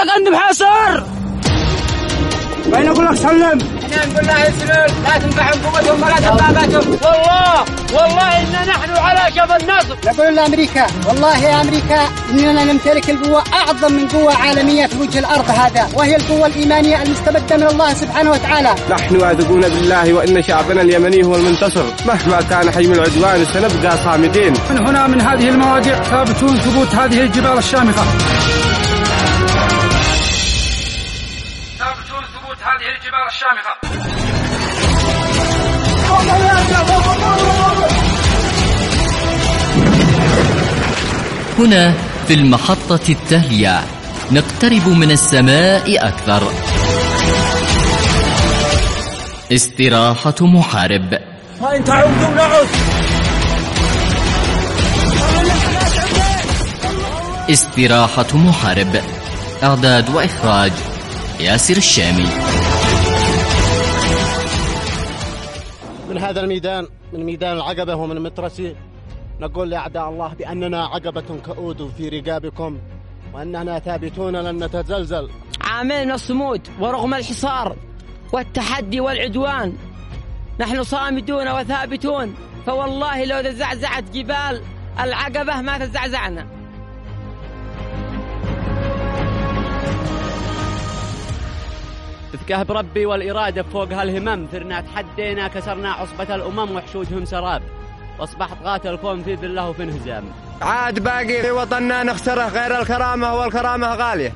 عندي محاصر. وين اقول لك سلم؟ احنا نقول لا يسلم، لا تنفعهم قوتهم ولا دباباتهم. والله إن نحن على جبل نصر. نقول لأمريكا والله يا أمريكا إننا نمتلك القوة أعظم من قوة عالمية في وجه الأرض هذا، وهي القوة الإيمانية المستمدة من الله سبحانه وتعالى. نحن واثقون بالله وإن شعبنا اليمني هو المنتصر، مهما كان حجم العدوان سنبقى صامدين. من هنا من هذه المواضع ثابتون ثبوت هذه الجبال الشامخة. ثابتون ثبوت هذه الجبال الشامخة. هنا في المحطة التالية نقترب من السماء أكثر. استراحة محارب. وإن تعودوا نعود. استراحة محارب. إعداد وإخراج ياسر الشامي. من هذا الميدان، من ميدان العقبة ومن مترسي، نقول لأعداء الله بأننا عقبة كؤود في رقابكم، وأننا ثابتون لن نتزلزل. عامل من الصمود ورغم الحصار والتحدي والعدوان نحن صامدون وثابتون، فوالله لو تزعزعت جبال العقبة ما تزعزعنا. بكهب ربي والإرادة فوق هالهمم ثرنا تحدينا كسرنا عصبة الأمم وحشودهم سراب، واصبحت قاتل الكون في ذله وفي انهزام. عاد باقي في وطننا نخسره غير الكرامة، والكرامة غالية.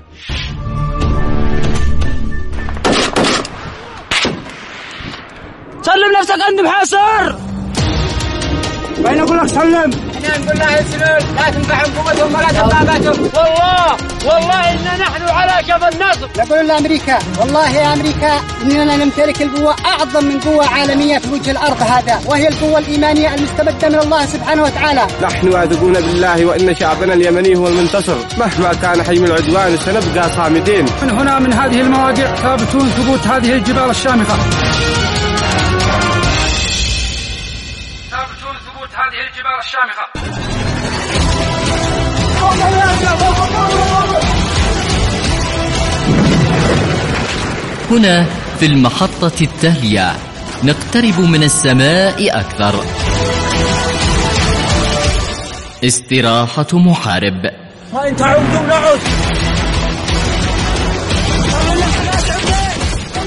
سلم نفسك عندي محاصر. وين اقول لك سلم؟ احنا نقول لا يسلم، لا تنفعهم قوتهم ولا دباباتهم. والله إن نحن على جبل نصر. نقول لأمريكا والله يا أمريكا إننا نمتلك القوة أعظم من قوة عالمية في وجه الأرض هذا، وهي القوة الإيمانية المستمدة من الله سبحانه وتعالى. نحن واثقون بالله وإن شعبنا اليمني هو المنتصر، مهما كان حجم العدوان سنبقى صامدين. من هنا من هذه المواضع ثابتون ثبوت هذه الجبال الشامخة. ثابتون ثبوت هذه الجبال الشامخة. هنا في المحطة التالية نقترب من السماء أكثر. استراحة محارب. وإن تعودوا نعود.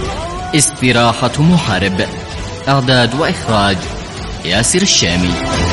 استراحة محارب. إعداد وإخراج ياسر الشامي.